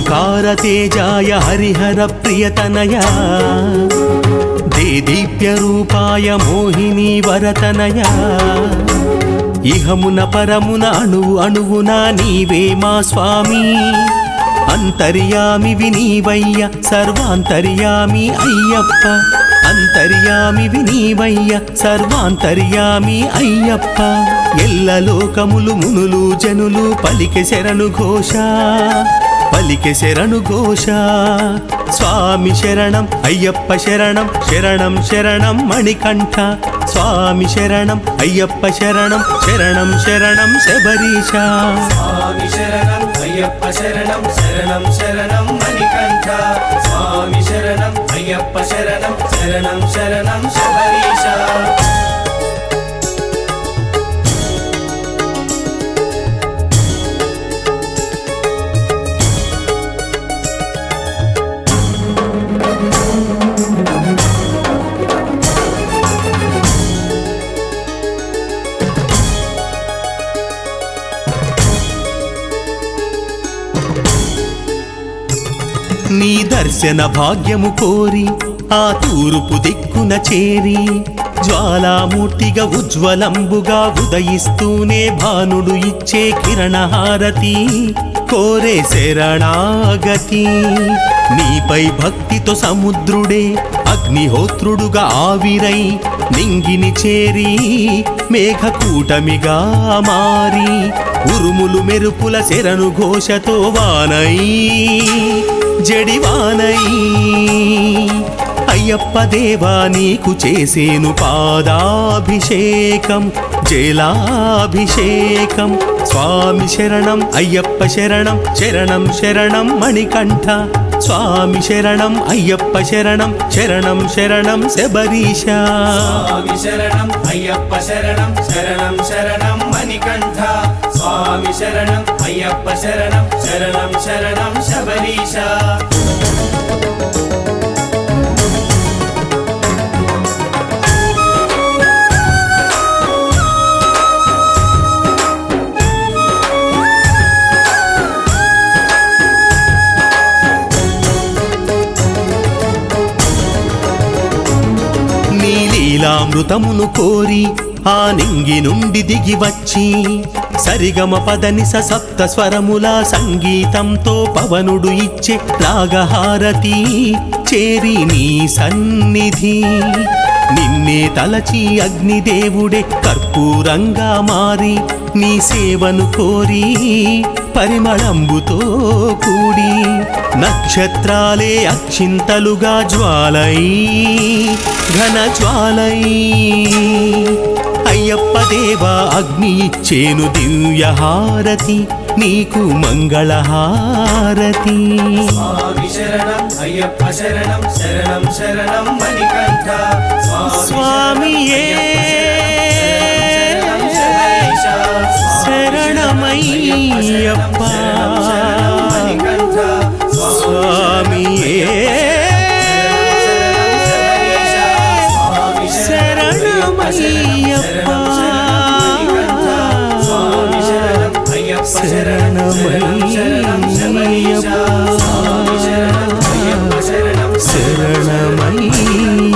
ఓంకార తేజాయ హరిహర ప్రియతనయ దేదీప్య రూపాయ మోహిని వరతనయ ఇహమున పరమున అణువు అణువున నీవే మా స్వామి అంతర్యామి వినీవయ్య సర్వాంతర్యామి అయ్యప్ప అంతర్యామి వినీవయ్య సర్వాంతర్యామి అయ్యప్ప ఎల్ల లోకములు మునులు జనులు పలికె శరణు ఘోష పలికె శరణు ఘోష స్వామి శరణం అయ్యప్ప శరణం శరణం శరణం మణికంఠ స్వామి శరణం అయ్యప్ప శరణం శరణం శరణం శబరీశ స్వామి శరణం అయ్యప్ప శరణం శరణం శరణం మణికంఠ స్వామి శరణం అయ్యప్ప శరణం శరణం శరణం శబరీశ నీ దర్శన భాగ్యము కోరి ఆ తూర్పు దిక్కున చేరి జ్వాలామూర్తిగా ఉజ్వలంబుగా ఉదయిస్తూనే భానుడు ఇచ్చే కిరణహారతి కోరే శరణాగతి నీపై భక్తితో సముద్రుడే అగ్నిహోత్రుడుగా ఆవిరై నింగిని చేరి మేఘకూటమిగా మారి ఉరుములు మెరుపుల శరణు ఘోషతో వానై జడివానై అయ్యప్ప దేవా నీకు చేసేను పాదాభిషేకం జలాభిషేకం స్వామి శరణం అయ్యప్ప శరణం శరణం శరణం మణికంఠ స్వామి శరణం అయ్యప్ప శరణం శరణం శరణం శబరీశ స్వామి శరణం అయ్యప్ప శరణం శరణం శరణం మణికంఠ స్వామి శరణం అయ్యప్ప శరణం శరణం శరణం శబరీశ లీలామృతమును కోరి ఆ నింగి నుండి దిగి వచ్చి సరిగమ పదనిస సప్త స్వరముల సంగీతంతో పవనుడు ఇచ్చే రాగహారతి చేరి నీ సన్నిధి నిన్నే తలచి అగ్నిదేవుడే కర్పూరంగా మారి నీ సేవను కోరి పరిమళంబుతో కూడి నక్షత్రాలే అక్షింతలుగా జ్వాలై ఘన జ్వాలై అయ్యప్ప దేవా అగ్ని ఇచ్చేను దివ్యహారతి నీకు మంగళహారతి స్వామి శరణం అయ్యప్ప శరణం శరణం శరణం మణికంఠ స్వామియే శరణమయ్యప్ప స్వామియే శరణమయ్యప్ప శరణమయ్యప్ప శరణమయ్యప్ప